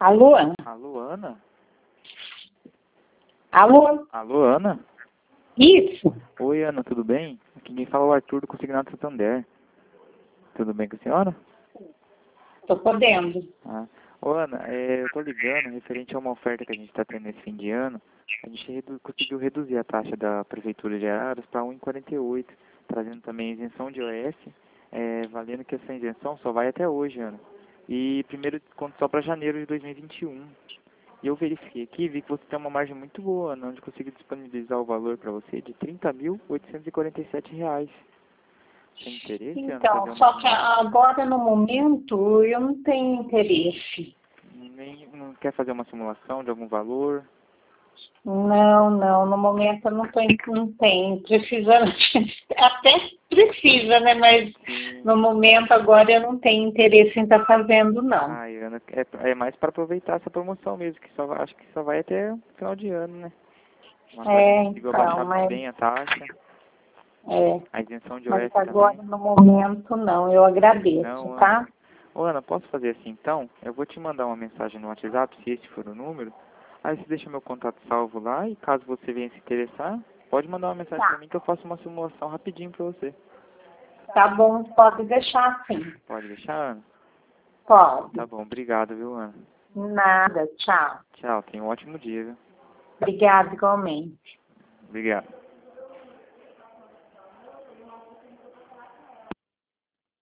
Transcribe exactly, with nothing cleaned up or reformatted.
Alô? Alô, Ana? Alô? Alô, Ana? Isso? Oi, Ana, tudo bem? Aqui quem fala é o Arthur do Consignado Santander. Tudo bem com a senhora? Tô podendo. Ah. Ô, Ana, é, eu tô ligando referente a uma oferta que a gente está tendo nesse fim de ano. A gente redu conseguiu reduzir a taxa da Prefeitura de Araras para um real e quarenta e oito centavos, trazendo também isenção de O S, é, valendo que essa isenção só vai até hoje, Ana. E primeiro desconto só para janeiro de dois mil e vinte e um. E eu verifiquei aqui e vi que você tem uma margem muito boa, Ana, onde consigo disponibilizar o valor para você de trinta mil oitocentos e quarenta e sete reais. Tem interesse, Ana, Então, fazer uma só que simulação? agora no momento eu não tenho interesse. Nem, não quer fazer uma simulação de algum valor? Não, não, no momento eu não, tô, não tenho. Precisa, até precisa, né? Mas Sim. no momento agora eu não tenho interesse em estar fazendo, não. Ai, Ana, é, é mais para aproveitar essa promoção mesmo, que só, vai- acho que só vai até o final de ano, né? Mas a É, gente conseguiu então, abaixar mas, bem a taxa, é, a isenção de mas O S agora também. no momento não, eu agradeço, Não, Ana. tá? Ô, Ana, posso fazer assim então? Eu vou te mandar uma mensagem no WhatsApp, se esse for o número. Aí você deixa meu contato salvo lá e caso você venha se interessar, pode mandar uma mensagem pra Tá, mim que eu faço uma simulação rapidinho pra você. tá bom, pode deixar sim. Pode deixar, Ana? Pode. Tá bom, obrigado, viu, Ana? Nada, tchau. Tchau, tenha um ótimo dia, viu? Obrigada igualmente. Obrigado.